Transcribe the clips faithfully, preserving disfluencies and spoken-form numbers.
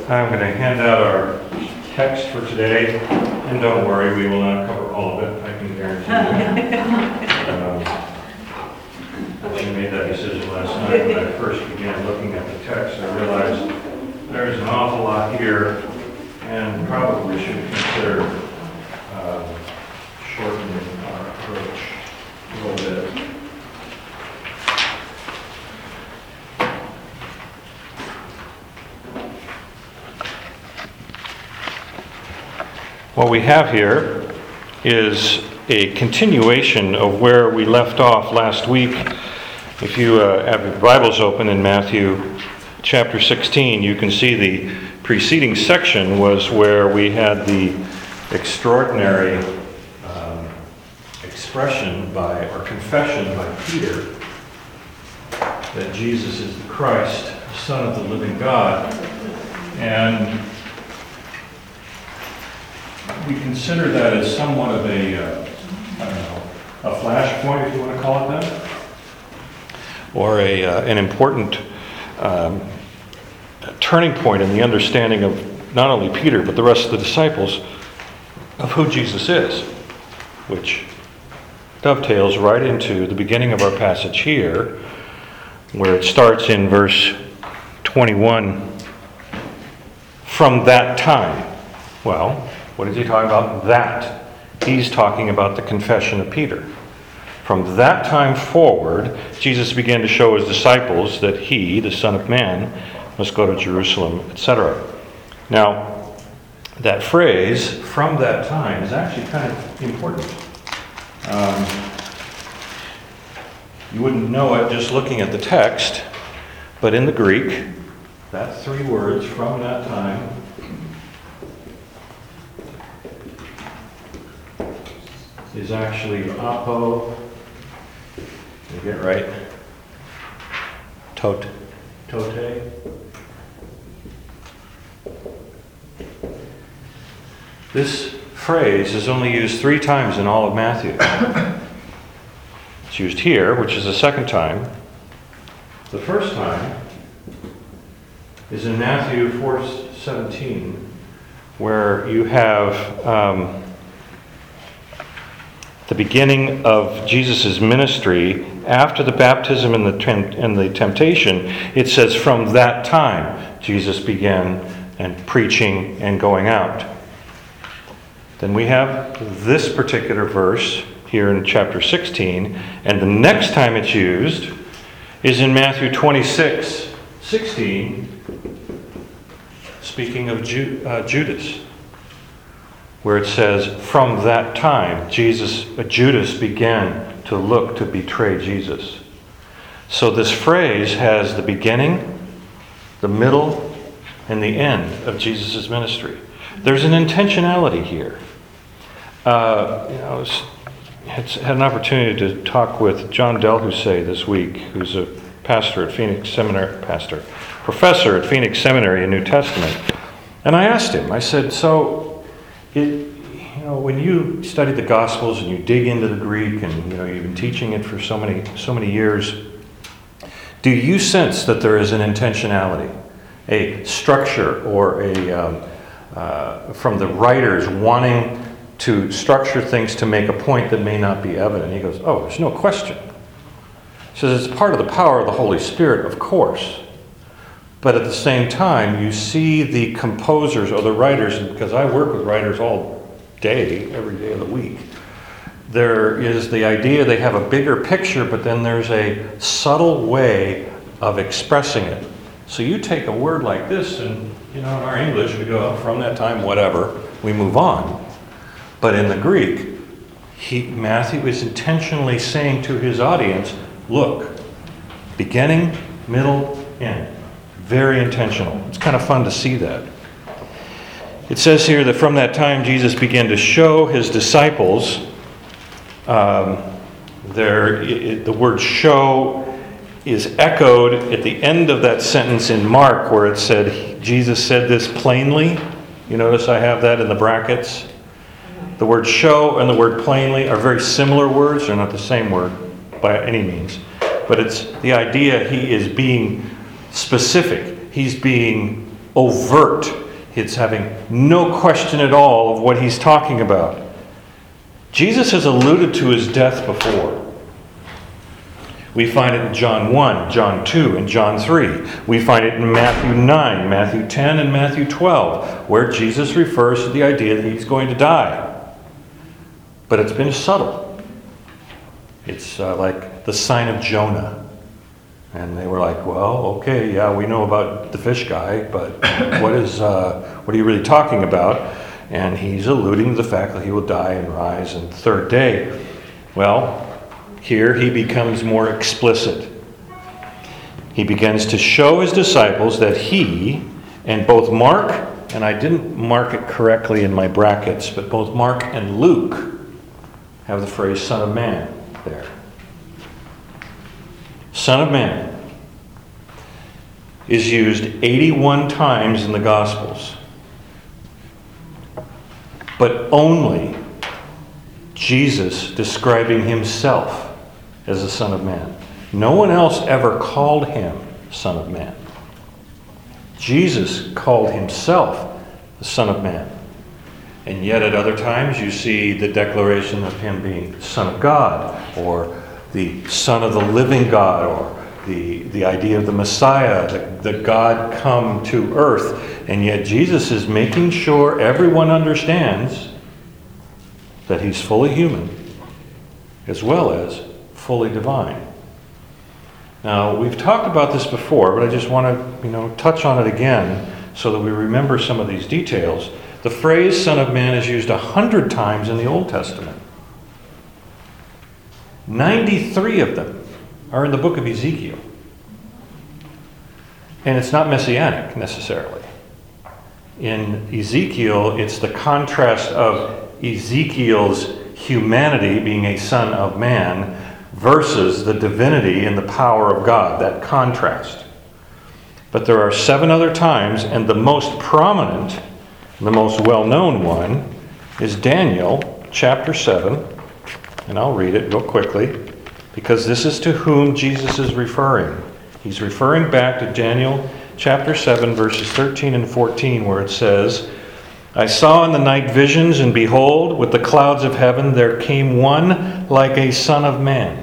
I'm going to hand out our text for today, and don't worry, we will not cover all of it, I can guarantee you. um, I made that decision last night when I first began looking at the text. I realized there's an awful lot here, and probably should consider uh, shortening our approach a little bit. What we have here is a continuation of where we left off last week. If you uh, have your Bibles open in Matthew chapter sixteen, you can see the preceding section was where we had the extraordinary um, expression by, or confession by Peter that Jesus is the Christ, the Son of the living God. And we consider that as somewhat of a, uh, I don't know, a flashpoint, if you want to call it that, or a uh, an important um, turning point in the understanding of not only Peter but the rest of the disciples of who Jesus is, which dovetails right into the beginning of our passage here, where it starts in verse twenty-one. From that time. Well, what is he talking about? That. He's talking about the confession of Peter. From that time forward, Jesus began to show his disciples that he, the Son of Man, must go to Jerusalem, et cetera. Now, that phrase, from that time, is actually kind of important. Um, you wouldn't know it just looking at the text, but in the Greek, that three words, from that time, is actually apo, you get it right? Tot, tote. This phrase is only used three times in all of Matthew. It's used here, which is the second time. The first time is in Matthew four seventeen, where you have um, the beginning of Jesus' ministry after the baptism and the, temp- and the temptation. It says, from that time, Jesus began and preaching and going out. Then we have this particular verse here in chapter sixteen, and the next time it's used is in Matthew twenty-six sixteen, speaking of Ju- uh, Judas, where it says, from that time, Jesus, uh, Judas began to look to betray Jesus. So this phrase has the beginning, the middle, and the end of Jesus' ministry. There's an intentionality here. Uh, you know, I had an opportunity to talk with John Del Husay this week, who's a pastor at Phoenix Seminary, pastor, professor at Phoenix Seminary in New Testament. And I asked him, I said, so, it, you know, when you study the Gospels and you dig into the Greek, and you know you've been teaching it for so many so many years, do you sense that there is an intentionality, a structure, or a um, uh, from the writers wanting to structure things to make a point that may not be evident? He goes, oh, there's no question. He says it's part of the power of the Holy Spirit, of course. But at the same time, you see the composers or the writers, because I work with writers all day, every day of the week. There is the idea they have a bigger picture, but then there's a subtle way of expressing it. So you take a word like this, and you know, in our English, we go, oh, from that time, whatever, we move on. But in the Greek, he, Matthew is intentionally saying to his audience, look, beginning, middle, end. Very intentional. It's kind of fun to see that. It says here that from that time Jesus began to show his disciples, um, there, it, the word show is echoed at the end of that sentence in Mark, where it said, Jesus said this plainly. You notice I have that in the brackets. The word show and the word plainly are very similar words. They're not the same word by any means. But it's the idea he is being specific. He's being overt. It's having no question at all of what he's talking about. Jesus has alluded to his death before. We find it in John one, John two, and John three. We find it in Matthew nine, Matthew ten, and Matthew twelve, where Jesus refers to the idea that he's going to die. But it's been subtle. It's uh, like the sign of Jonah. And they were like, well, okay, yeah, we know about the fish guy, but what is, uh, what are you really talking about? And he's alluding to the fact that he will die and rise on the third day. Well, here he becomes more explicit. He begins to show his disciples that he, and both Mark, and I didn't mark it correctly in my brackets, but both Mark and Luke have the phrase Son of Man there. Son of Man is used eighty-one times in the Gospels, but only Jesus describing himself as the Son of Man. No one else ever called him Son of Man. Jesus called himself the Son of Man. And yet at other times you see the declaration of him being Son of God, or the Son of the living God, or the, the idea of the Messiah, the, the God come to earth. And yet Jesus is making sure everyone understands that he's fully human as well as fully divine. Now, we've talked about this before, but I just want to, you know, touch on it again so that we remember some of these details. The phrase Son of Man is used a hundred times in the Old Testament. ninety-three of them are in the book of Ezekiel. And it's not messianic necessarily. In Ezekiel, it's the contrast of Ezekiel's humanity being a son of man versus the divinity and the power of God, that contrast. But there are seven other times, and the most prominent, the most well-known one is Daniel chapter seven. And I'll read it real quickly, because this is to whom Jesus is referring. He's referring back to Daniel chapter seven, verses thirteen and fourteen, where it says, I saw in the night visions, and behold, with the clouds of heaven there came one like a son of man.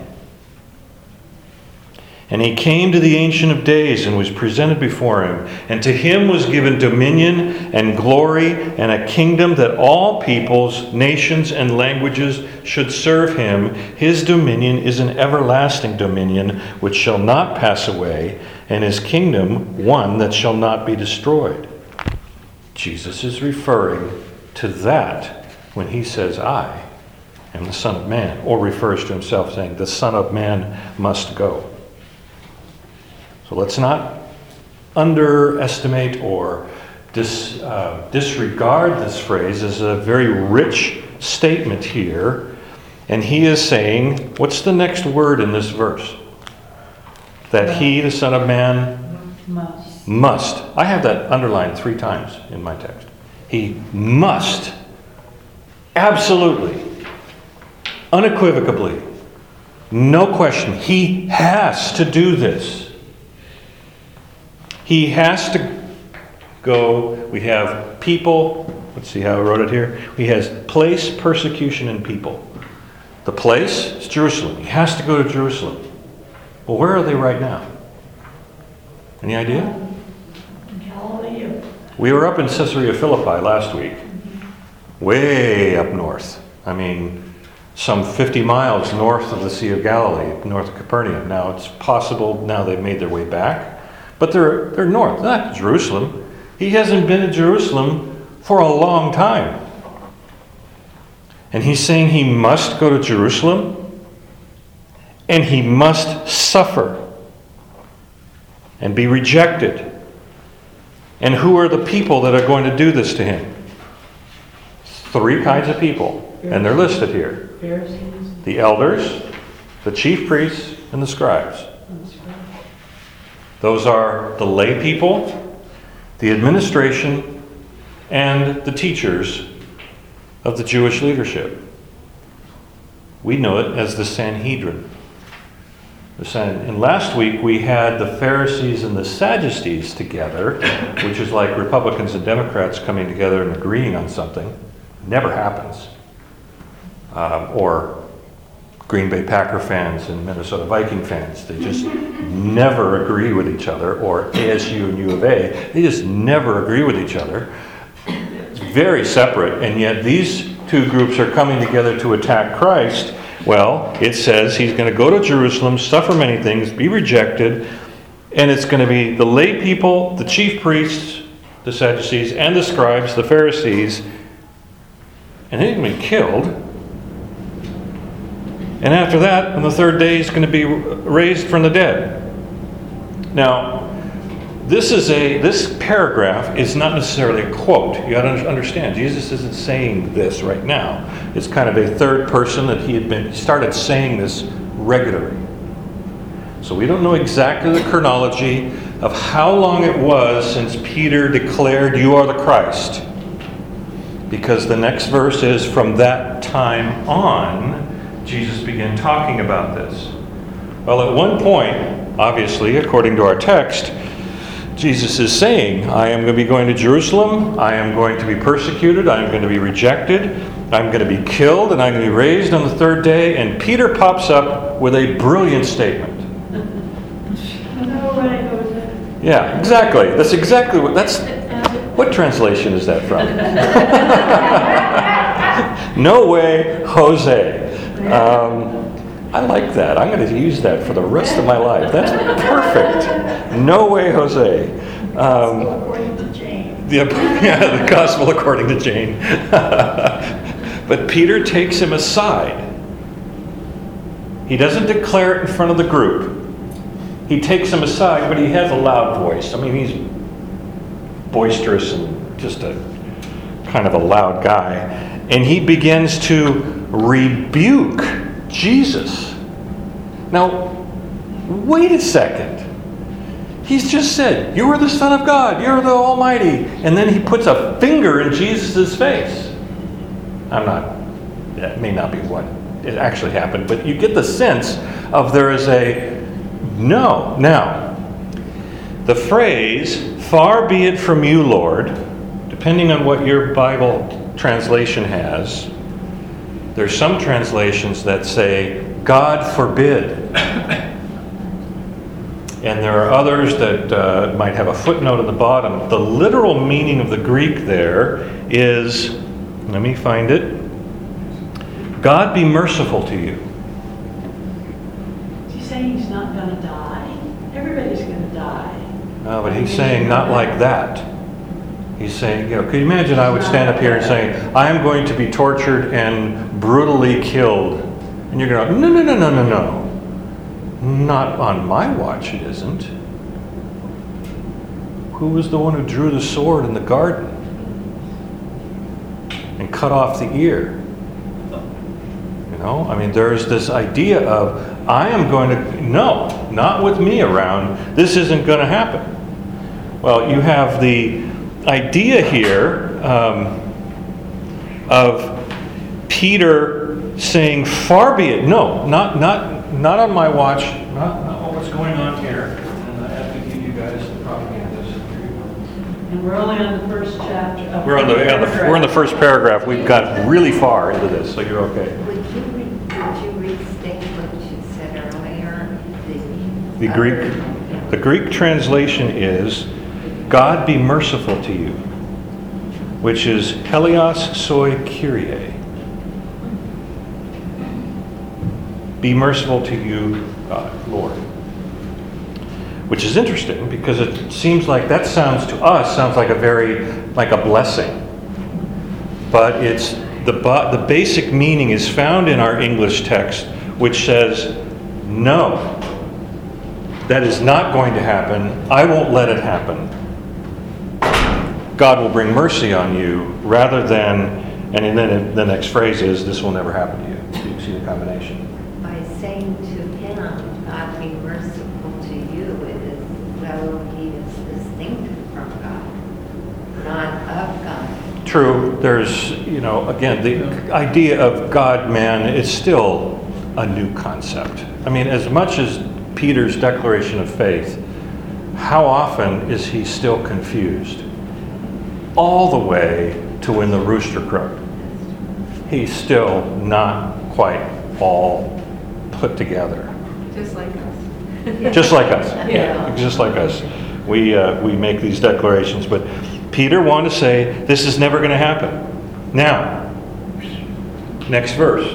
And he came to the Ancient of Days and was presented before him. And to him was given dominion and glory and a kingdom that all peoples, nations, and languages should serve him. His dominion is an everlasting dominion which shall not pass away, and his kingdom one that shall not be destroyed. Jesus is referring to that when he says, I am the Son of Man, or refers to himself saying, the Son of Man must go. So let's not underestimate or dis, uh, disregard this phrase as a very rich statement here. And he is saying, what's the next word in this verse? That he, the Son of Man, must. Must. I have that underlined three times in my text. He must. Absolutely. Unequivocally. No question. He has to do this. He has to go. We have people. Let's see how I wrote it here. He has place, persecution, and people. The place is Jerusalem. He has to go to Jerusalem. Well, where are they right now? Any idea? Galilee. We were up in Caesarea Philippi last week. Way up north. I mean, some fifty miles north of the Sea of Galilee, north of Capernaum. Now, it's possible now they've made their way back. But they're, they're north, not Jerusalem. He hasn't been to Jerusalem for a long time. And he's saying he must go to Jerusalem, and he must suffer and be rejected. And who are the people that are going to do this to him? Three kinds of people, and they're listed here. The elders, the chief priests, and the scribes. Those are the lay people, the administration, and the teachers of the Jewish leadership. We know it as the Sanhedrin. And last week we had the Pharisees and the Sadducees together, which is like Republicans and Democrats coming together and agreeing on something. Never happens. Um, or Green Bay Packer fans and Minnesota Viking fans. They just never agree with each other. Or A S U and U of A. They just never agree with each other. It's very separate. And yet these two groups are coming together to attack Christ. Well, it says he's going to go to Jerusalem, suffer many things, be rejected, and it's going to be the lay people, the chief priests, the Sadducees, and the scribes, the Pharisees, and he's going to be killed. And after that, on the third day, he's going to be raised from the dead. Now, this is a this paragraph is not necessarily a quote. You got to understand, Jesus isn't saying this right now. It's kind of a third person that he had been started saying this regularly. So we don't know exactly the chronology of how long it was since Peter declared, "You are the Christ," because the next verse is, "From that time on, Jesus began talking about this." Well, at one point, obviously, according to our text, Jesus is saying, I am going to be going to Jerusalem, I am going to be persecuted, I am going to be rejected, I'm going to be killed, and I'm going to be raised on the third day. And Peter pops up with a brilliant statement. No way, Jose. Yeah, exactly. That's exactly what, that's, what translation is that from? No way, Jose. Um, I like that. I'm going to use that for the rest of my life. That's perfect. No way, Jose. Um, According to James. the, yeah, the gospel according to Jane. But Peter takes him aside. He doesn't declare it in front of the group. He takes him aside, but he has a loud voice. I mean, he's boisterous and just a kind of a loud guy. And he begins to rebuke Jesus. Now, wait a second. He's just said, "You are the Son of God. You're the Almighty." And then he puts a finger in Jesus' face. I'm not, that may not be what it actually happened, but you get the sense of there is a no. Now, the phrase, "Far be it from you, Lord," depending on what your Bible translation has, there's some translations that say, "God forbid." And there are others that uh, might have a footnote at the bottom. The literal meaning of the Greek there is, let me find it, "God be merciful to you." Is he saying he's not going to die? Everybody's going to die. No, but he's saying not like that. He's saying, you know, could you imagine I would stand up here and say, "I am going to be tortured and brutally killed." And you're going to go, no, no, no, no, no, no. Not on my watch, it isn't. Who was the one who drew the sword in the garden and cut off the ear? You know, I mean, there's this idea of, I am going to, no, not with me around. This isn't going to happen. Well, you have the idea here um, of Peter saying, "Far be it." No, not not not on my watch. Not, not what's going on here. And I have to give you guys the propaganda. And we're only on the first chapter. Of We're on the, on the we're in the first paragraph. We've got really far into this, so you're okay. Would you, re- would you restate what you said earlier? The Greek, the Greek translation is, "God be merciful to you," which is Helios soi Kyrie. Be merciful to you, God, Lord. Which is interesting because it seems like that sounds to us sounds like a very like a blessing, but it's the the basic meaning is found in our English text, which says, "No, that is not going to happen. I won't let it happen. God will bring mercy on you," rather than, and then the next phrase is, "This will never happen to you." Do you see the combination? By saying to him, "God be merciful to you," it is as though he is distinct from God, not of God. True. There's, you know, again, the idea of God-man is still a new concept. I mean, as much as Peter's declaration of faith, how often is he still confused? All the way to when the rooster crowed. He's still not quite all put together. Just like us. Just like us. Yeah. Just like us. We, uh, we make these declarations. But Peter wanted to say, this is never going to happen. Now, next verse.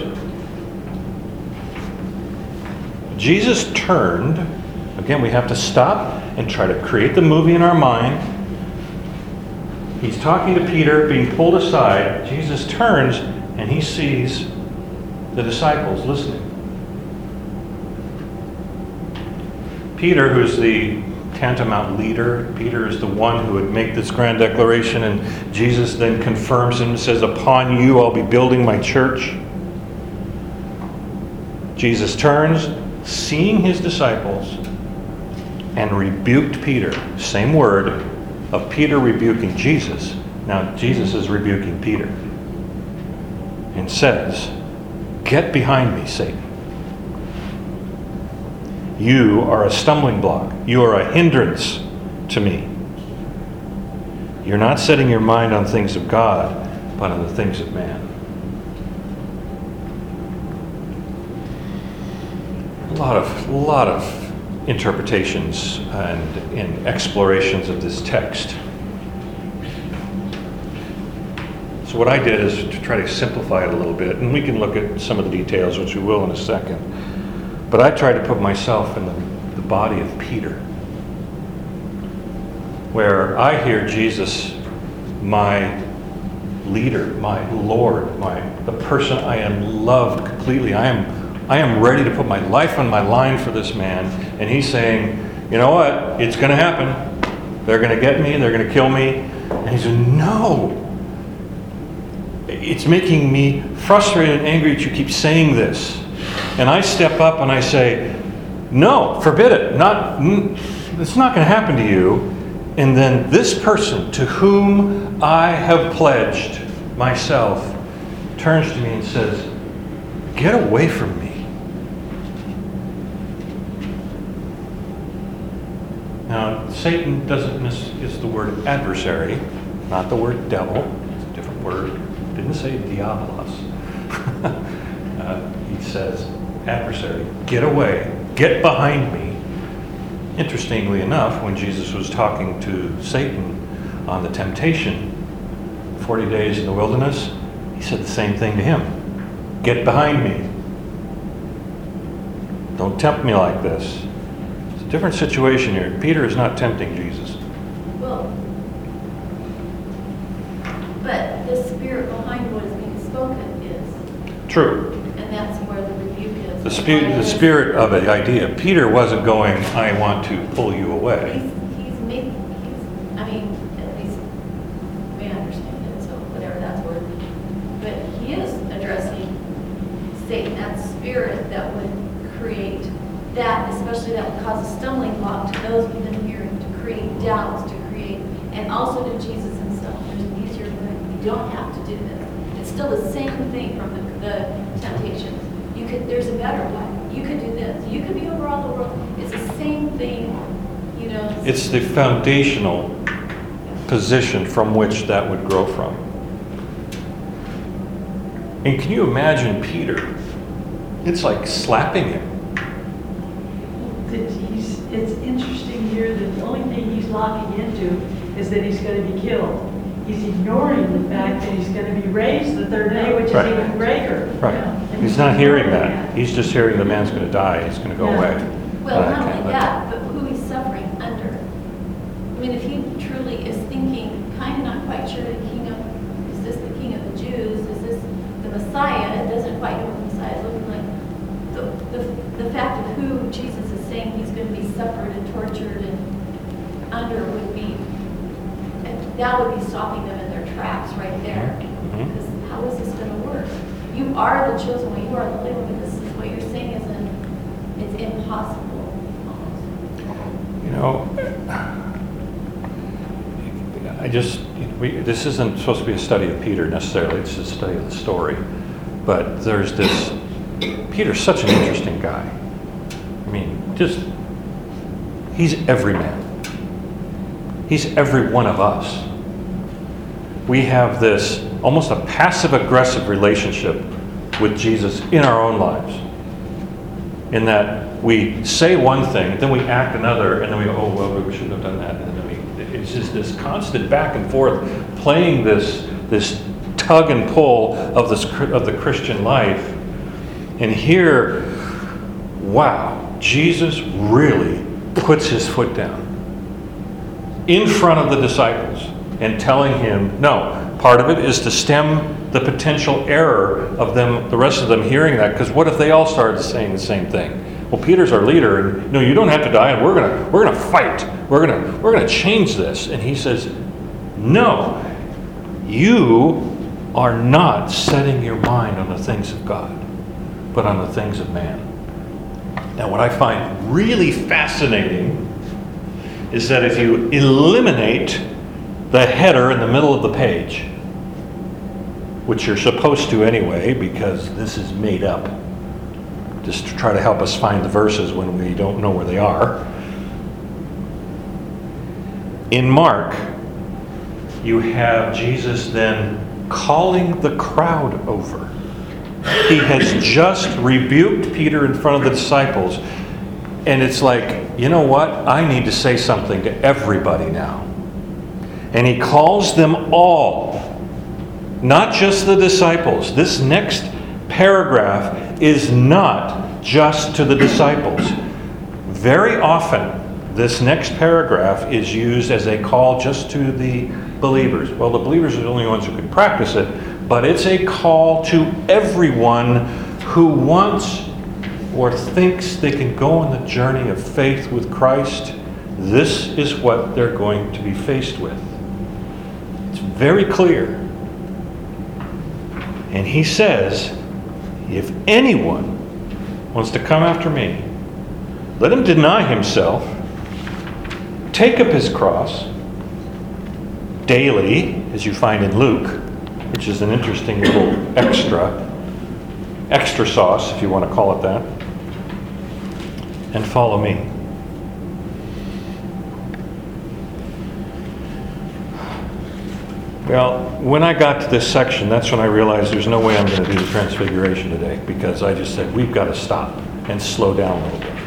Jesus turned. Again, we have to stop and try to create the movie in our mind. He's talking to Peter, being pulled aside. Jesus turns and he sees the disciples listening. Peter, who's the tantamount leader, Peter is the one who would make this grand declaration, and Jesus then confirms him and says, upon you I'll be building my church. Jesus turns, seeing his disciples, and rebuked Peter. Same word of Peter rebuking Jesus. Now Jesus is rebuking Peter and says, get behind me, Satan. You are a stumbling block. You are a hindrance to me. You're not setting your mind on things of God, but on the things of man. A lot of, a lot of interpretations and, and explorations of this text. So what I did is to try to simplify it a little bit, and we can look at some of the details, which we will in a second. But I tried to put myself in the, the body of Peter, where I hear Jesus, my leader, my Lord, my the person I am loved completely. I am, I am ready to put my life on my line for this man. And he's saying, you know what? It's going to happen. They're going to get me. They're going to kill me. And he said, no. It's making me frustrated and angry that you keep saying this. And I step up and I say, no, forbid it. Not, it's not going to happen to you. And then this person to whom I have pledged myself turns to me and says, get away from me. Now, Satan doesn't miss, is the word adversary, not the word devil. It's a different word. It didn't say diabolos. uh, he says, adversary, get away, get behind me. Interestingly enough, when Jesus was talking to Satan on the temptation, forty days in the wilderness, he said the same thing to him. Get behind me. Don't tempt me like this. It's a different situation here. Peter is not tempting Jesus. Well, but the spirit behind what is being spoken is, True. and that's where the rebuke is. The spirit, the spirit of the idea. Peter wasn't going, I want to pull you away. He's, he's making, he's, I mean, at least, we understand it, so whatever that's worth. But he is addressing Satan, that spirit that would create that, especially that would cause a stumbling block to those within hearing, to create doubts, to create, and also to Jesus himself. There's an easier way. You don't have to do this. It's still the same thing from the, the temptations. You could, there's a better way. You could do this. You could be over all the world. It's the same thing, you know. It's the foundational position from which that would grow from. And can you imagine Peter? It's like slapping him. It's, he's, it's interesting here that the only thing he's locking into is that he's going to be killed. He's ignoring the fact that he's going to be raised the third day, which Right. is even greater. Right. And He's not hearing ignoring that. He's just hearing the man's going to die. He's going to go Yeah. away. Well, And I not can't only let that, but who he's suffering under. I mean, if he truly is thinking, kind of not quite sure the king of, is this the king of the Jews? Is this the Messiah? It doesn't quite know what the Messiah is looking like. The, the, the fact of who Jesus is saying he's going to be suffered and tortured and under would be, that would be stopping them in their tracks right there. Mhm. Because how is this going to work? You are the chosen one. You are the living one. This is what you're saying isn't, it's impossible almost. You know, I just, we, this isn't supposed to be a study of Peter necessarily, it's a study of the story. But there's this, Peter's such an interesting guy. I mean, just, he's every man. He's every one of us. We have this almost a passive-aggressive relationship with Jesus in our own lives. In that we say one thing, then we act another, and then we go, oh, well, we shouldn't have done that. And then we, it's just this constant back and forth, playing this, this tug and pull of, this, of the Christian life. And here, wow, Jesus really puts his foot down in front of the disciples and telling him, no, part of it is to stem the potential error of them, the rest of them hearing that, because what if they all started saying the same thing? Well, Peter's our leader, and no, you don't have to die, and we're gonna we're gonna fight. We're gonna we're gonna change this. And he says, no, you are not setting your mind on the things of God, but on the things of man. Now, what I find really fascinating is that if you eliminate the header in the middle of the page, which you're supposed to anyway, because this is made up, just to try to help us find the verses when we don't know where they are. In Mark, you have Jesus then calling the crowd over. He has just rebuked Peter in front of the disciples, and it's like, you know what? I need to say something to everybody now. And he calls them all. Not just the disciples. This next paragraph is not just to the disciples. Very often, this next paragraph is used as a call just to the believers. Well, the believers are the only ones who can practice it, but it's a call to everyone who wants or thinks they can go on the journey of faith with Christ. This is what they're going to be faced with. It's very clear. And he says, if anyone wants to come after me, let him deny himself, take up his cross daily, as you find in Luke, which is an interesting little extra, extra sauce, if you want to call it that, and follow me. Well, when I got to this section, that's when I realized there's no way I'm going to do the Transfiguration today, because I just said, we've got to stop and slow down a little bit.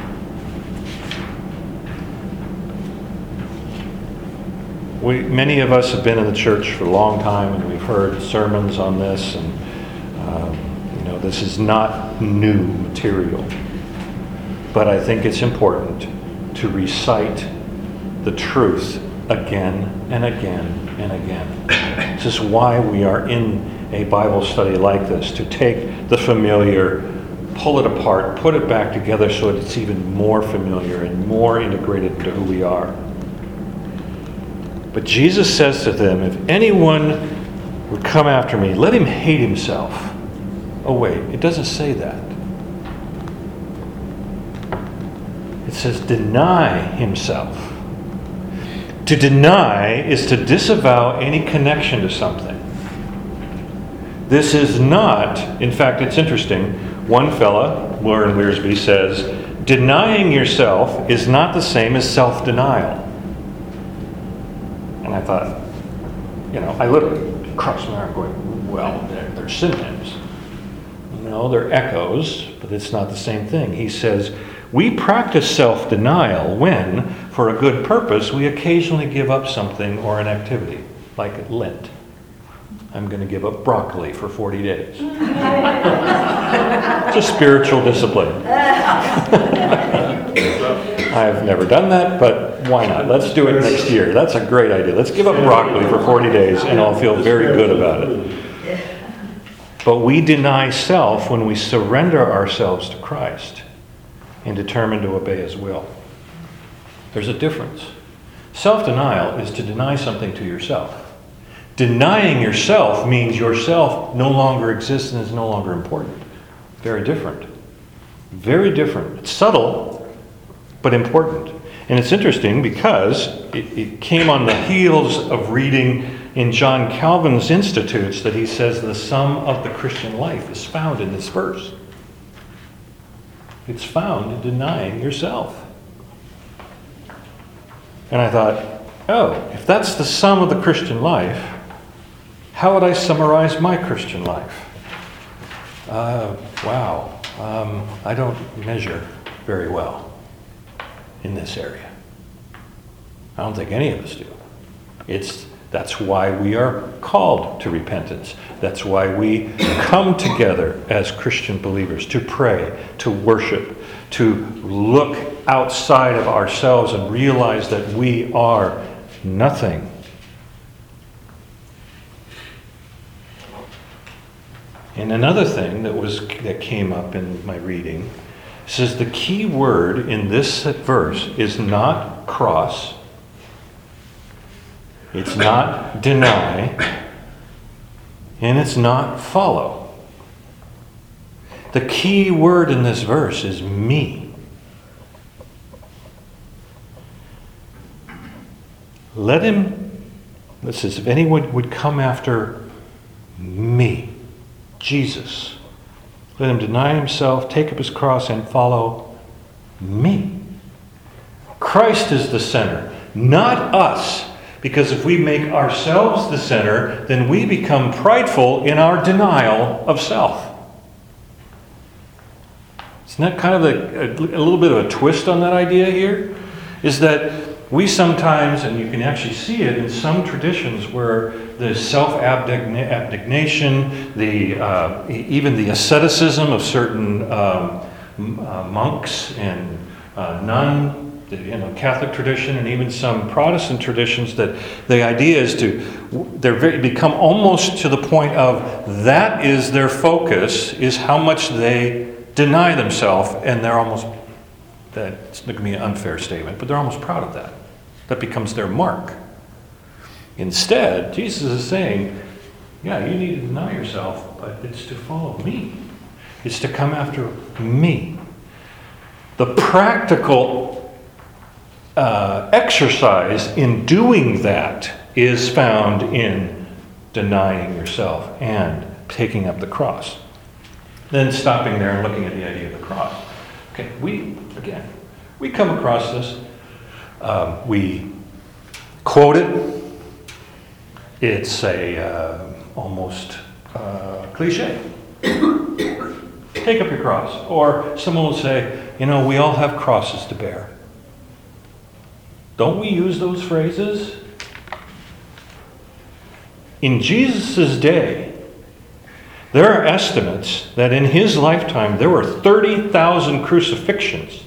We, many of us have been in the church for a long time, and we've heard sermons on this, and um, you know, this is not new material. But I think it's important to recite the truth again and again and again. This is why we are in a Bible study like this, to take the familiar, pull it apart, put it back together so it's even more familiar and more integrated into who we are. But Jesus says to them, if anyone would come after me, let him hate himself. Oh wait, it doesn't say that. It says deny himself. To deny is to disavow any connection to something. This is not, in fact, it's interesting. One fella, Warren Wiersbe, says, denying yourself is not the same as self-denial. And I thought, you know, I literally crossed my arm going, well, they're, they're synonyms. No, they're echoes, but it's not the same thing. He says, we practice self-denial when, for a good purpose, we occasionally give up something or an activity, like at Lent. I'm going to give up broccoli for forty days. It's a spiritual discipline. I've never done that, but why not? Let's do it next year. That's a great idea. Let's give up broccoli for forty days, and I'll feel very good about it. But we deny self when we surrender ourselves to Christ and determine to obey His will. There's a difference. Self-denial is to deny something to yourself. Denying yourself means yourself no longer exists and is no longer important. Very different. Very different. It's subtle, but important. And it's interesting because it, it came on the heels of reading in John Calvin's Institutes that he says the sum of the Christian life is found in this verse. It's found in denying yourself. And I thought, oh, if that's the sum of the Christian life, how would I summarize my Christian life? Uh, wow, um, I don't measure very well in this area. I don't think any of us do. It's That's why we are called to repentance. That's why we come together as Christian believers to pray, to worship, to look outside of ourselves and realize that we are nothing. And another thing that was that came up in my reading says the key word in this verse is not cross. It's not deny, and it's not follow. The key word in this verse is me. Let him, this says, if anyone would come after me, Jesus, let him deny himself, take up his cross, and follow me. Christ is the center, not us. Because if we make ourselves the center, then we become prideful in our denial of self. Isn't that kind of a, a, a little bit of a twist on that idea here? Is that we sometimes, and you can actually see it in some traditions where the self-abnegation, the, uh, even the asceticism of certain um, uh, monks and uh, nuns, you know, Catholic tradition and even some Protestant traditions, that the idea is to, they're very, become almost to the point of that is their focus, is how much they deny themselves, and they're almost, that's going to be an unfair statement, but they're almost proud of that. That becomes their mark. Instead, Jesus is saying, yeah, you need to deny yourself, but it's to follow me. It's to come after me. The practical Uh, exercise in doing that is found in denying yourself and taking up the cross. Then stopping there and looking at the idea of the cross. Okay, we, again, we come across this. Um, we quote it. It's a uh, almost uh, cliche. Take up your cross. Or someone will say, you know, we all have crosses to bear. Don't we use those phrases? In Jesus' day, there are estimates that in his lifetime there were thirty thousand crucifixions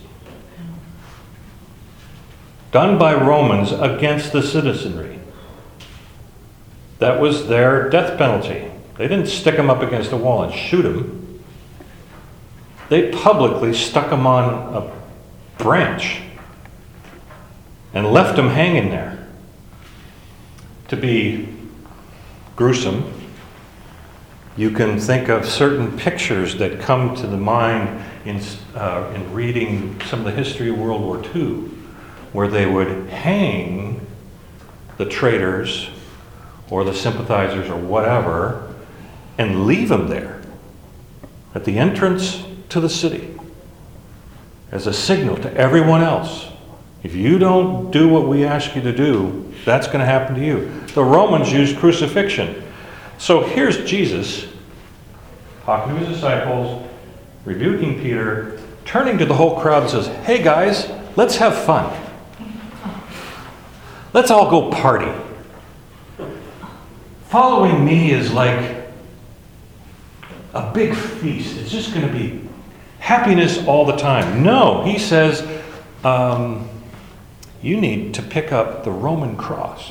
done by Romans against the citizenry. That was their death penalty. They didn't stick them up against a wall and shoot them. They publicly stuck them on a branch and left them hanging there. To be gruesome, you can think of certain pictures that come to the mind in, uh, in reading some of the history of World War Two, where they would hang the traitors or the sympathizers or whatever and leave them there at the entrance to the city as a signal to everyone else. If you don't do what we ask you to do, that's going to happen to you. The Romans used crucifixion. So here's Jesus talking to his disciples, rebuking Peter, turning to the whole crowd and says, hey guys, let's have fun. Let's all go party. Following me is like a big feast. It's just going to be happiness all the time. No, he says, um, you need to pick up the Roman cross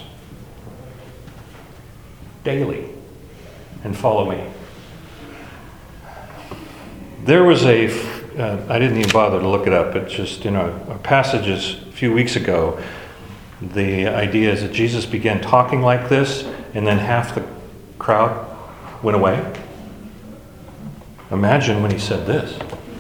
daily and follow me. There was a, uh, I didn't even bother to look it up, but just, you know, a passages a few weeks ago, the idea is that Jesus began talking like this, and then half the crowd went away. Imagine when he said this.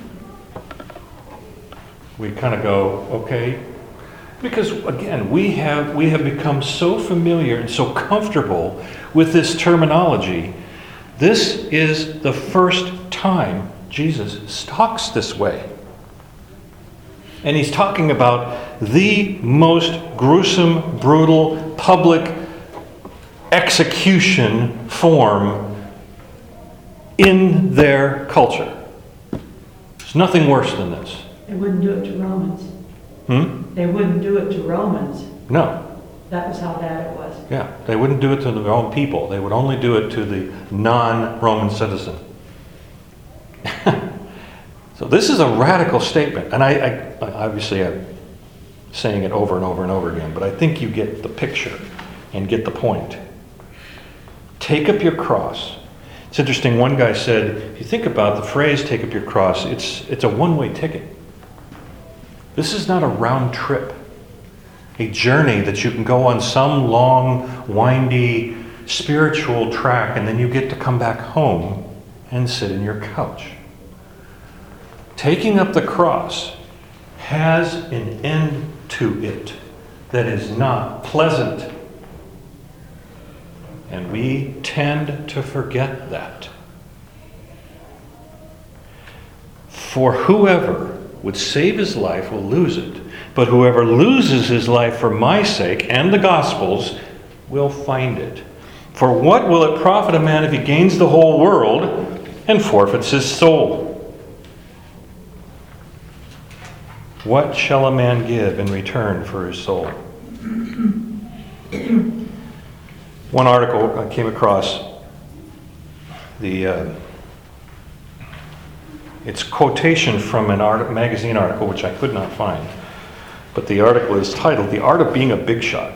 We kind of go, okay. Because again, we have we have become so familiar and so comfortable with this terminology. This is the first time Jesus talks this way. And he's talking about the most gruesome, brutal, public execution form in their culture. There's nothing worse than this. They wouldn't do it to Romans. Hmm? They wouldn't do it to Romans. No. That was how bad it was. Yeah, they wouldn't do it to their own people. They would only do it to the non-Roman citizen. So this is a radical statement. And I, I obviously I'm saying it over and over and over again, but I think you get the picture and get the point. Take up your cross. It's interesting, one guy said, if you think about the phrase take up your cross, it's it's a one-way ticket. This is not a round trip. A journey that you can go on some long, windy, spiritual track, and then you get to come back home and sit in your couch. Taking up the cross has an end to it that is not pleasant. And we tend to forget that. For whoever would save his life will lose it. But whoever loses his life for my sake and the gospel's will find it. For what will it profit a man if he gains the whole world and forfeits his soul? What shall a man give in return for his soul? One article I came across, the uh, it's quotation from an art, magazine article which I could not find. But the article is titled, "The Art of Being a Big Shot."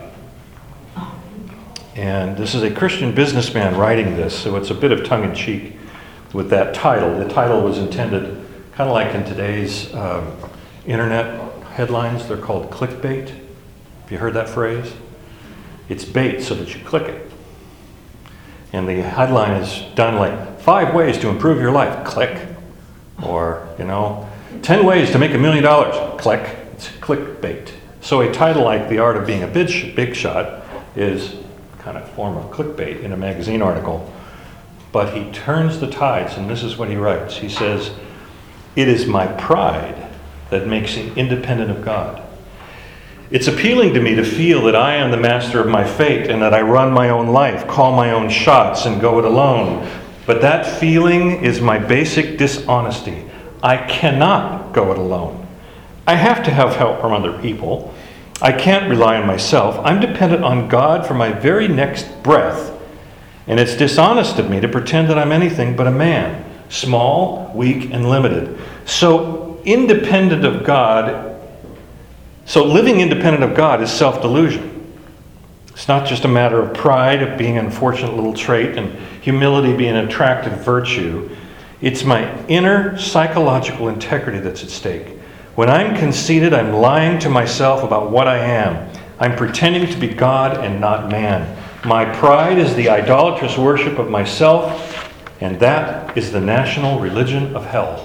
And this is a Christian businessman writing this, so it's a bit of tongue-in-cheek with that title. The title was intended, kind of like in today's um, internet headlines, they're called clickbait. Have you heard that phrase? It's bait so that you click it. And the headline is done like, five ways to improve your life, click. Or, you know, ten ways to make a million dollars, click. It's clickbait. So a title like The Art of Being a Big, big Shot is kind of form of clickbait in a magazine article. But he turns the tides, and this is what he writes. He says, "It is my pride that makes me independent of God. It's appealing to me to feel that I am the master of my fate and that I run my own life, call my own shots, and go it alone. But that feeling is my basic dishonesty. I cannot go it alone. I have to have help from other people. I can't rely on myself. I'm dependent on God for my very next breath. And it's dishonest of me to pretend that I'm anything but a man, small, weak, and limited. So independent of God, so living independent of God is self-delusion. It's not just a matter of pride, of being an unfortunate little trait, and humility being an attractive virtue. It's my inner psychological integrity that's at stake. When I'm conceited, I'm lying to myself about what I am. I'm pretending to be God and not man. My pride is the idolatrous worship of myself, and that is the national religion of hell."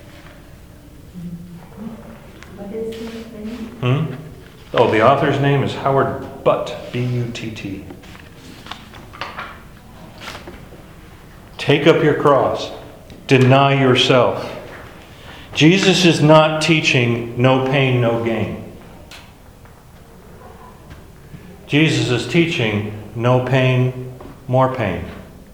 What is his name? Hmm? Oh, the author's name is Howard Butt, B U T T. Take up your cross. Deny yourself. Jesus is not teaching no pain, no gain. Jesus is teaching no pain, more pain.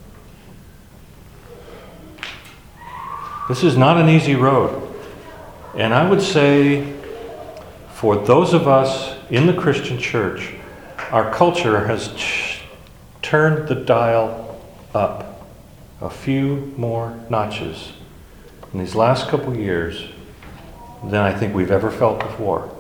This is not an easy road. And I would say, for those of us in the Christian church, our culture has ch- turned the dial up a few more notches in these last couple years than I think we've ever felt before.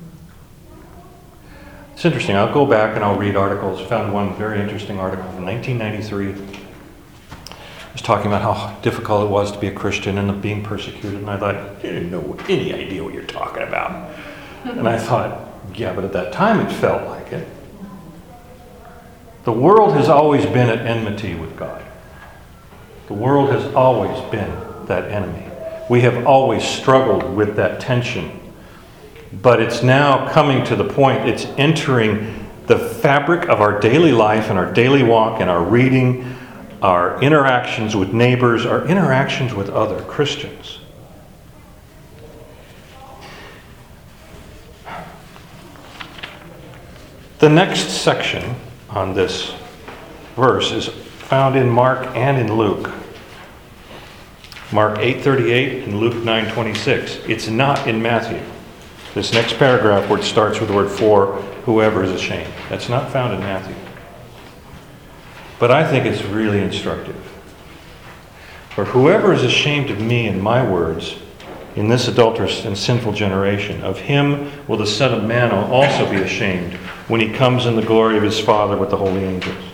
It's interesting. I'll go back and I'll read articles. I found one very interesting article from nineteen ninety-three. It was talking about how difficult it was to be a Christian and being persecuted. And I thought, you didn't know any idea what you're talking about. And I thought, yeah, but at that time it felt like it. The world has always been at enmity with God. The world has always been that enemy. We have always struggled with that tension. But it's now coming to the point, it's entering the fabric of our daily life and our daily walk and our reading, our interactions with neighbors, our interactions with other Christians. The next section on this verse is found in Mark and in Luke. Mark eight thirty-eight and Luke nine twenty-six. It's not in Matthew. This next paragraph where it starts with the word "for whoever is ashamed." That's not found in Matthew. But I think it's really instructive. For whoever is ashamed of me and my words in this adulterous and sinful generation, of him will the Son of Man also be ashamed when he comes in the glory of his Father with the holy angels.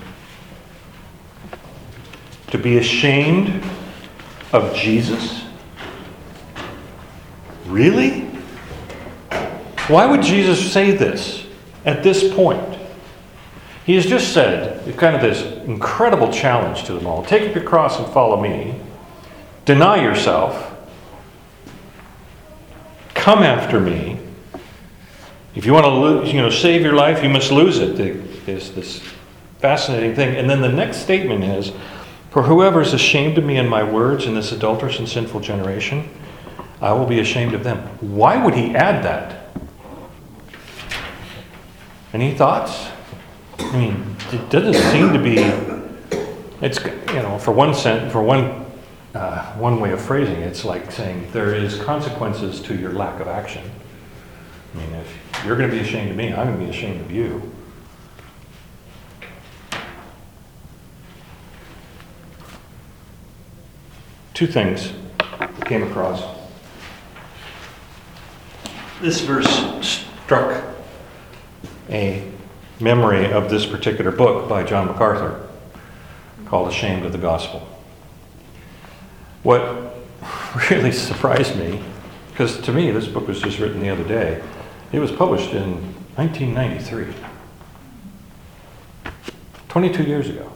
To be ashamed of Jesus? Really? Why would Jesus say this at this point? He has just said, kind of this incredible challenge to them all. Take up your cross and follow me. Deny yourself. Come after me. If you want to lose, you know, save your life, you must lose it. There's this fascinating thing. And then the next statement is, for whoever is ashamed of me and my words in this adulterous and sinful generation, I will be ashamed of them. Why would he add that? Any thoughts? I mean, it doesn't seem to be. It's, you know, for one sent, for one uh, one way of phrasing it, it's like saying there is consequences to your lack of action. I mean, if you're going to be ashamed of me, I'm going to be ashamed of you. Two things I came across. This verse struck a memory of this particular book by John MacArthur called Ashamed of the Gospel. What really surprised me, because to me this book was just written the other day, it was published in nineteen ninety-three, twenty-two years ago.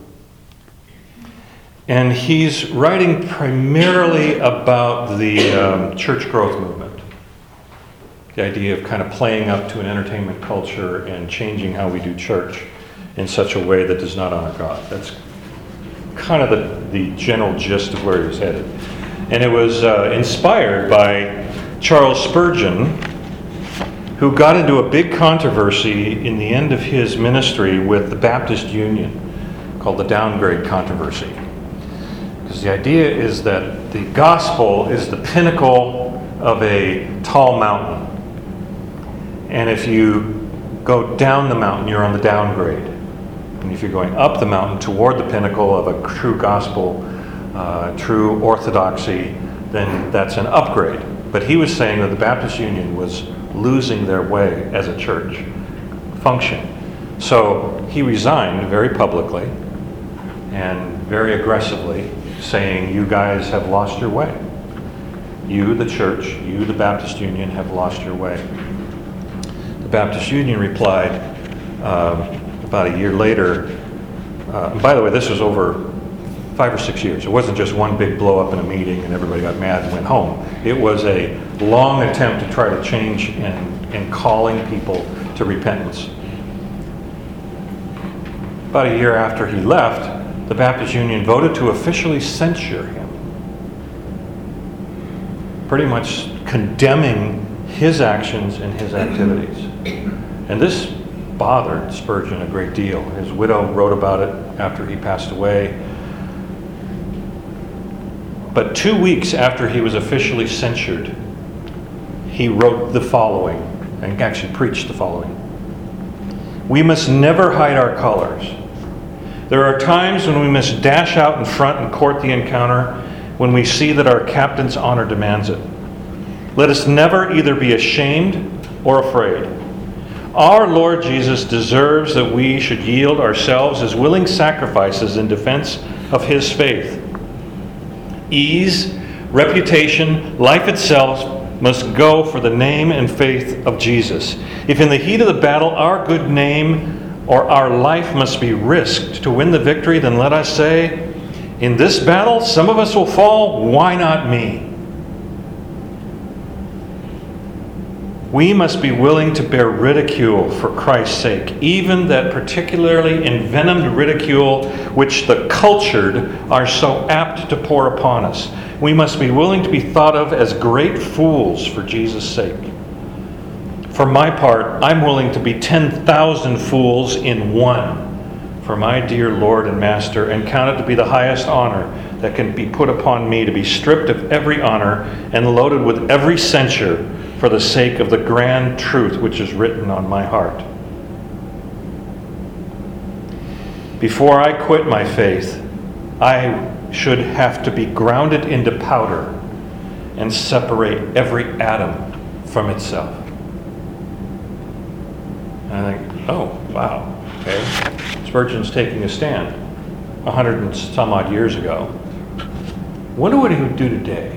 And he's writing primarily about the um, church growth movement. The idea of kind of playing up to an entertainment culture and changing how we do church in such a way that does not honor God. That's kind of the, the general gist of where he was headed. And it was uh, inspired by Charles Spurgeon, who got into a big controversy in the end of his ministry with the Baptist Union called the downgrade controversy. Because the idea is that the gospel is the pinnacle of a tall mountain. And if you go down the mountain, you're on the downgrade. And if you're going up the mountain toward the pinnacle of a true gospel, uh, true orthodoxy, then that's an upgrade. But he was saying that the Baptist Union was losing their way as a church function. So he resigned very publicly and very aggressively, saying, you guys have lost your way. You, the church, you, the Baptist Union, have lost your way. The Baptist Union replied uh, about a year later. Uh, by the way, this was over five or six years. It wasn't just one big blow up in a meeting and everybody got mad and went home. It was a long attempt to try to change and, and calling people to repentance. About a year after he left, the Baptist Union voted to officially censure him, pretty much condemning his actions and his activities. And this bothered Spurgeon a great deal. His widow wrote about it after he passed away. But two weeks after he was officially censured, he wrote the following, and actually preached the following. We must never hide our colors. There are times when we must dash out in front and court the encounter when we see that our captain's honor demands it. Let us never either be ashamed or afraid. Our Lord Jesus deserves that we should yield ourselves as willing sacrifices in defense of His faith. Ease, reputation, life itself must go for the name and faith of Jesus. If in the heat of the battle our good name or our life must be risked to win the victory, then let us say, in this battle some of us will fall, why not me? We must be willing to bear ridicule for Christ's sake, even that particularly envenomed ridicule which the cultured are so apt to pour upon us. We must be willing to be thought of as great fools for Jesus' sake. For my part, I'm willing to be ten thousand fools in one for my dear Lord and Master, and count it to be the highest honor that can be put upon me, to be stripped of every honor and loaded with every censure for the sake of the grand truth which is written on my heart. Before I quit my faith, I should have to be grounded into powder and separate every atom from itself. And I think, oh, wow, okay. Spurgeon's taking a stand a hundred and some odd years ago. Wonder what he would do today.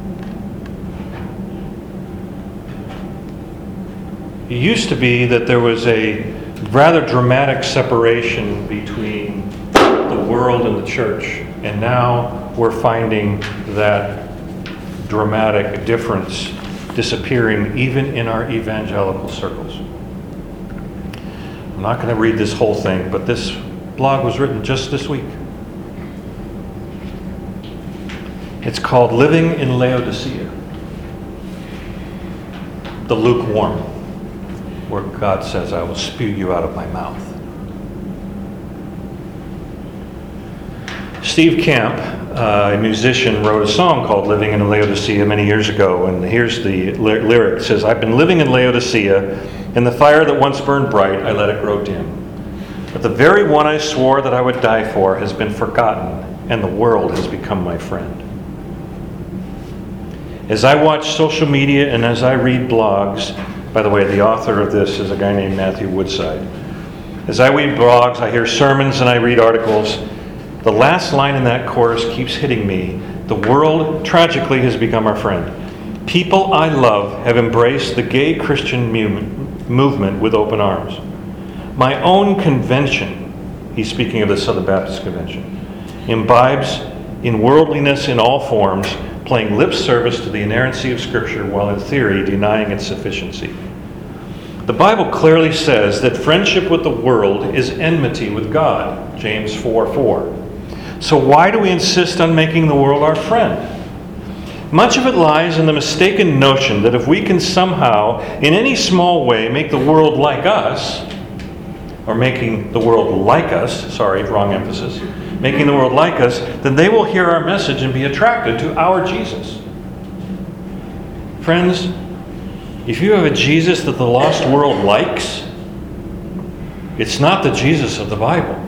It used to be that there was a rather dramatic separation between the world and the church, and now we're finding that dramatic difference disappearing even in our evangelical circles. I'm not going to read this whole thing, but this blog was written just this week. It's called Living in Laodicea, the lukewarm, where God says, I will spew you out of my mouth. Steve Camp, uh, a musician, wrote a song called Living in Laodicea many years ago, and here's the ly- lyric. It says, I've been living in Laodicea. In the fire that once burned bright, I let it grow dim. But the very one I swore that I would die for has been forgotten, and the world has become my friend. As I watch social media and as I read blogs, by the way, the author of this is a guy named Matthew Woodside. As I read blogs, I hear sermons, and I read articles. The last line in that chorus keeps hitting me. The world, tragically, has become our friend. People I love have embraced the gay Christian mu- movement with open arms. My own convention, he's speaking of the Southern Baptist Convention, imbibes in worldliness in all forms, playing lip service to the inerrancy of Scripture while in theory denying its sufficiency. The Bible clearly says that friendship with the world is enmity with God, James four four. So why do we insist on making the world our friend? Much of it lies in the mistaken notion that if we can somehow, in any small way, make the world like us, or making the world like us, sorry, wrong emphasis, making the world like us, then they will hear our message and be attracted to our Jesus. Friends, if you have a Jesus that the lost world likes, it's not the Jesus of the Bible.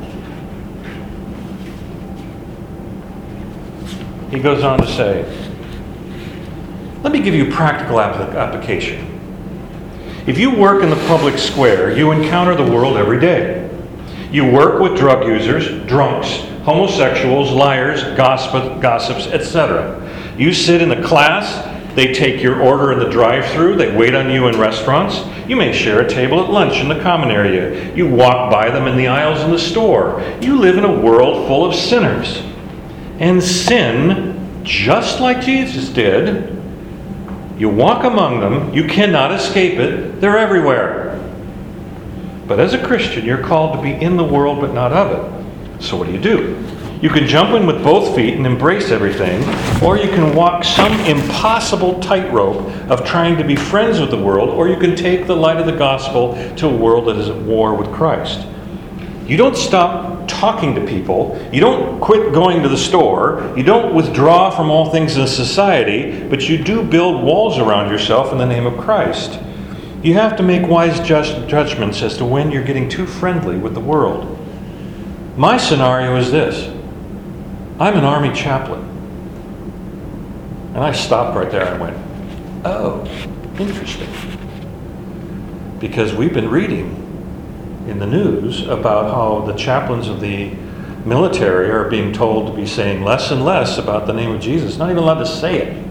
He goes on to say, let me give you a practical applic- application. If you work in the public square, you encounter the world every day. You work with drug users, drunks, homosexuals, liars, gossip, gossips, et cetera. You sit in the class, they take your order in the drive-thru, they wait on you in restaurants. You may share a table at lunch in the common area. You walk by them in the aisles in the store. You live in a world full of sinners. And sin, just like Jesus did, you walk among them, you cannot escape it, they're everywhere. But as a Christian, you're called to be in the world but not of it. So what do you do? You can jump in with both feet and embrace everything, or you can walk some impossible tightrope of trying to be friends with the world, or you can take the light of the gospel to a world that is at war with Christ. You don't stop talking to people. You don't quit going to the store. You don't withdraw from all things in society, but you do build walls around yourself in the name of Christ. You have to make wise just judgments as to when you're getting too friendly with the world. My scenario is this. I'm an Army chaplain. And I stopped right there and went, oh, interesting. Because we've been reading in the news about how the chaplains of the military are being told to be saying less and less about the name of Jesus, not even allowed to say it,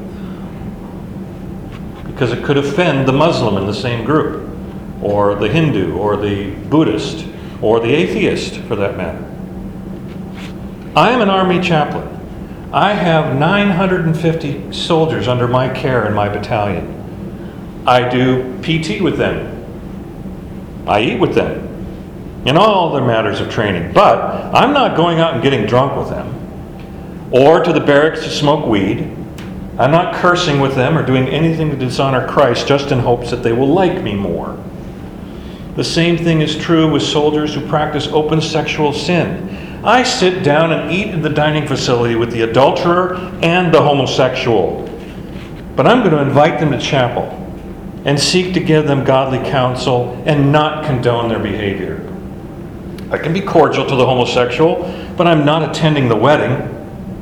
because it could offend the Muslim in the same group, or the Hindu, or the Buddhist, or the atheist, for that matter. I am an Army chaplain. I have nine hundred fifty soldiers under my care in my battalion. I do P T with them. I eat with them. In all their matters of training. But I'm not going out and getting drunk with them, or to the barracks to smoke weed, I'm not cursing with them or doing anything to dishonor Christ just in hopes that they will like me more. The same thing is true with soldiers who practice open sexual sin. I sit down and eat in the dining facility with the adulterer and the homosexual. But I'm going to invite them to chapel and seek to give them godly counsel and not condone their behavior. I can be cordial to the homosexual, but I'm not attending the wedding.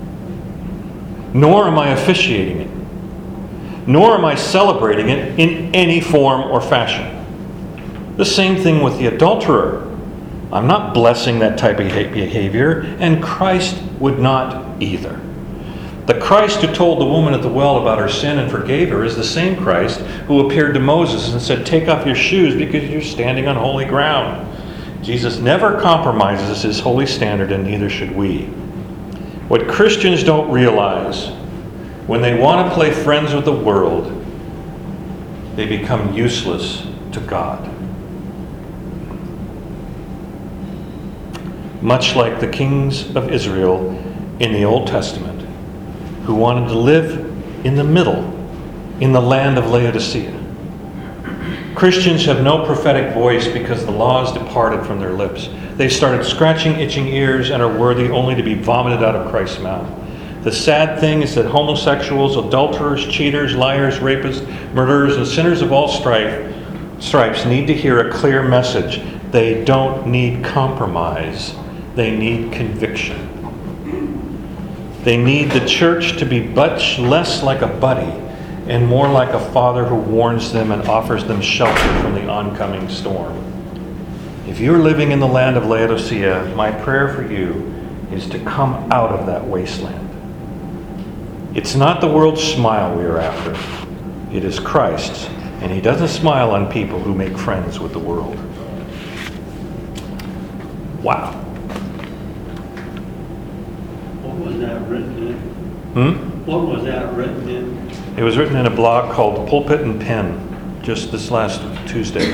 Nor am I officiating it. Nor am I celebrating it in any form or fashion. The same thing with the adulterer. I'm not blessing that type of behavior, and Christ would not either. The Christ who told the woman at the well about her sin and forgave her is the same Christ who appeared to Moses and said, "Take off your shoes because you're standing on holy ground." Jesus never compromises his holy standard, and neither should we. What Christians don't realize, when they want to play friends with the world, they become useless to God. Much like the kings of Israel in the Old Testament, who wanted to live in the middle, in the land of Laodicea. Christians have no prophetic voice because the law has departed from their lips. They've started scratching itching ears and are worthy only to be vomited out of Christ's mouth. The sad thing is that homosexuals, adulterers, cheaters, liars, rapists, murderers, and sinners of all strife, stripes need to hear a clear message. They don't need compromise. They need conviction. They need the church to be much less like a buddy and more like a father who warns them and offers them shelter from the oncoming storm. If you're living in the land of Laodicea, my prayer for you is to come out of that wasteland. It's not the world's smile we are after. It is Christ's, and he doesn't smile on people who make friends with the world. Wow. What was that written in? Hmm? What was that written in? It was written in a blog called Pulpit and Pen, just this last Tuesday.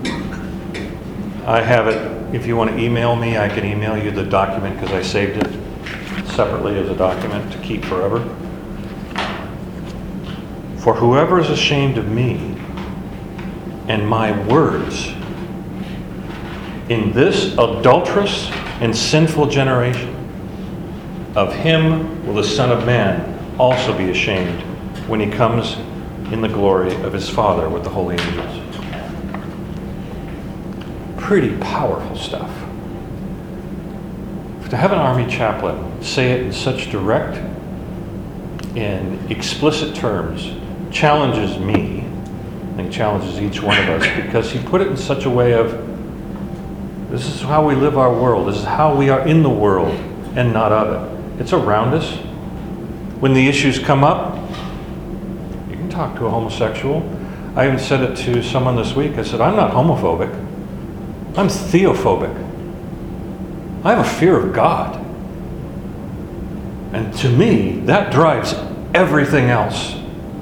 I have it. If you want to email me, I can email you the document because I saved it separately as a document to keep forever. For whoever is ashamed of me and my words in this adulterous and sinful generation, of him will the Son of Man also be ashamed when he comes in the glory of his Father with the holy angels. Pretty powerful stuff. To have an army chaplain say it in such direct and explicit terms challenges me, I think challenges each one of us, because he put it in such a way of, this is how we live our world. This is how we are in the world and not of it. It's around us. When the issues come up, you can talk to a homosexual. I even said it to someone this week. I said, I'm not homophobic. I'm theophobic. I have a fear of God. And to me, that drives everything else.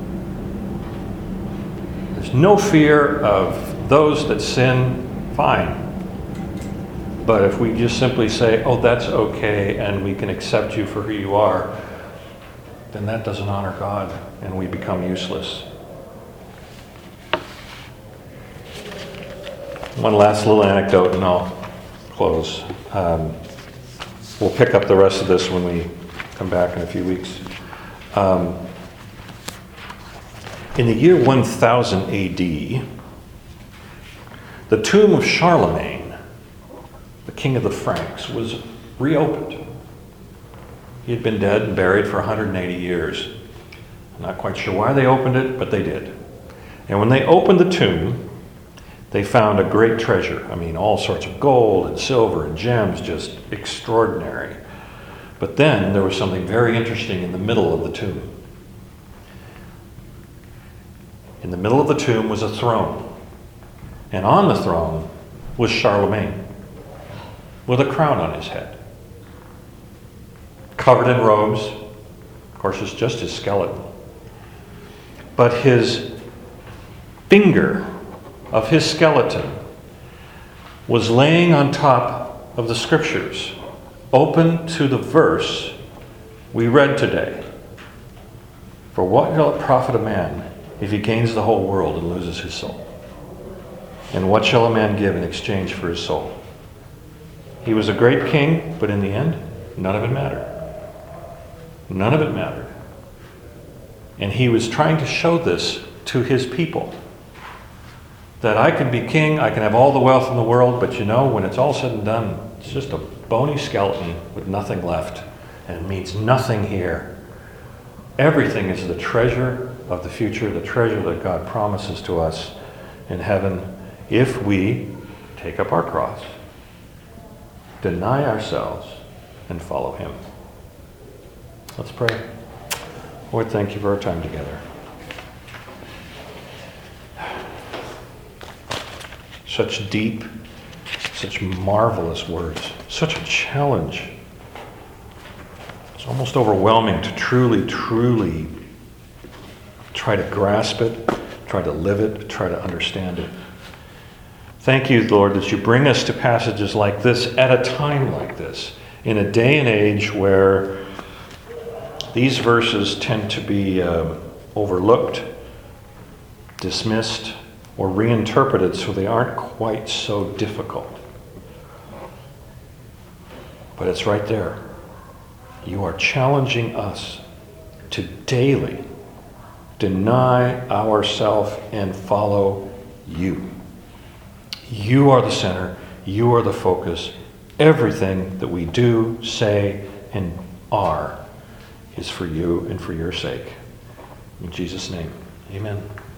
There's no fear of those that sin, fine. But if we just simply say, oh, that's okay, and we can accept you for who you are, then that doesn't honor God, and we become useless. One last little anecdote, and I'll close. Um, we'll pick up the rest of this when we come back in a few weeks. Um, in the year one thousand A D, the tomb of Charlemagne, the king of the Franks, was reopened. He had been dead and buried for one hundred eighty years. I'm not quite sure why they opened it, but they did. And when they opened the tomb, they found a great treasure. I mean, all sorts of gold and silver and gems, just extraordinary. But then there was something very interesting in the middle of the tomb. In the middle of the tomb was a throne. And on the throne was Charlemagne, with a crown on his head, covered in robes. Of course, it's just his skeleton. But his finger of his skeleton was laying on top of the scriptures, open to the verse we read today. For what shall it profit a man if he gains the whole world and loses his soul? And what shall a man give in exchange for his soul? He was a great king, but in the end, none of it mattered. None of it mattered. And he was trying to show this to his people. That I can be king, I can have all the wealth in the world, but you know, when it's all said and done, it's just a bony skeleton with nothing left. And it means nothing here. Everything is the treasure of the future, the treasure that God promises to us in heaven if we take up our cross, deny ourselves, and follow him. Let's pray. Lord, thank you for our time together. Such deep, such marvelous words, such a challenge. It's almost overwhelming to truly, truly try to grasp it, try to live it, try to understand it. Thank you, Lord, that you bring us to passages like this at a time like this, in a day and age where these verses tend to be uh, overlooked, dismissed, or reinterpreted so they aren't quite so difficult. But it's right there. You are challenging us to daily deny ourselves and follow you. You are the center. You are the focus. Everything that we do, say, and are is for you and for your sake. In Jesus' name, amen.